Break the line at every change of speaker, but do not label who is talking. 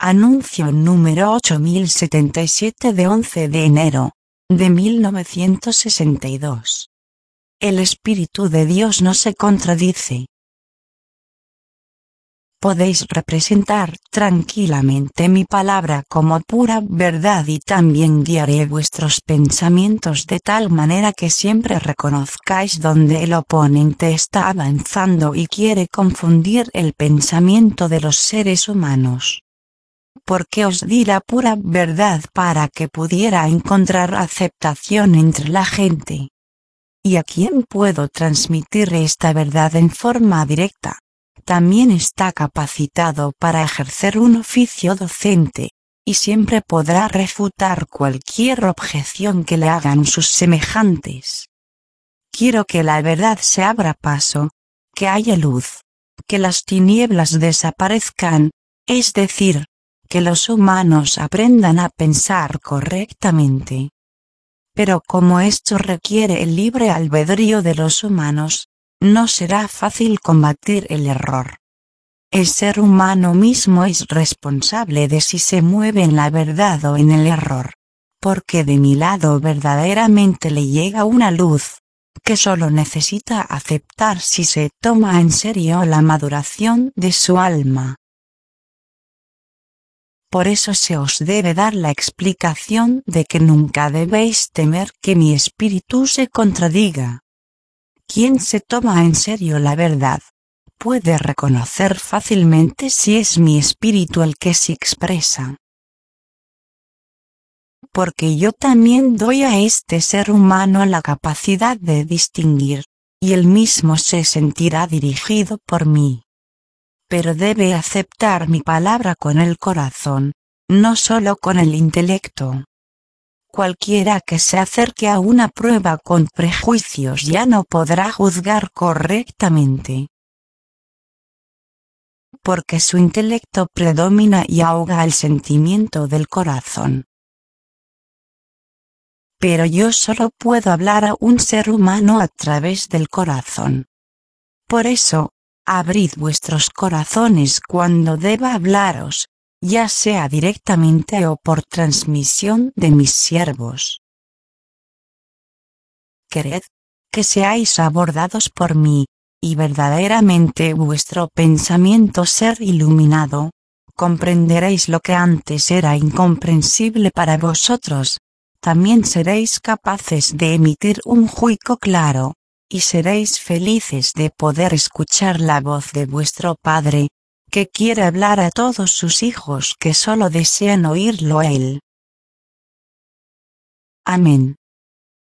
Anuncio número 8077 de 11 de enero de 1962. El Espíritu de Dios no se contradice. Podéis representar tranquilamente mi palabra como pura verdad y también guiaré vuestros pensamientos de tal manera que siempre reconozcáis donde el oponente está avanzando y quiere confundir el pensamiento de los seres humanos. Porque os di la pura verdad para que pudiera encontrar aceptación entre la gente. ¿Y a quién puedo transmitir esta verdad en forma directa? También está capacitado para ejercer un oficio docente, y siempre podrá refutar cualquier objeción que le hagan sus semejantes. Quiero que la verdad se abra paso, que haya luz, que las tinieblas desaparezcan, es decir, que los humanos aprendan a pensar correctamente. Pero como esto requiere el libre albedrío de los humanos, no será fácil combatir el error. El ser humano mismo es responsable de si se mueve en la verdad o en el error, porque de mi lado verdaderamente le llega una luz, que solo necesita aceptar si se toma en serio la maduración de su alma. Por eso se os debe dar la explicación de que nunca debéis temer que mi espíritu se contradiga. Quien se toma en serio la verdad, puede reconocer fácilmente si es mi espíritu el que se expresa. Porque yo también doy a este ser humano la capacidad de distinguir, y él mismo se sentirá dirigido por mí. Pero debe aceptar mi palabra con el corazón, no solo con el intelecto. Cualquiera que se acerque a una prueba con prejuicios ya no podrá juzgar correctamente. Porque su intelecto predomina y ahoga el sentimiento del corazón. Pero yo solo puedo hablar a un ser humano a través del corazón. Por eso, abrid vuestros corazones cuando deba hablaros, ya sea directamente o por transmisión de mis siervos. Quered que seáis abordados por mí, y verdaderamente vuestro pensamiento ser iluminado, comprenderéis lo que antes era incomprensible para vosotros, también seréis capaces de emitir un juicio claro, y seréis felices de poder escuchar la voz de vuestro Padre, que quiere hablar a todos sus hijos que solo desean oírlo a Él. Amén.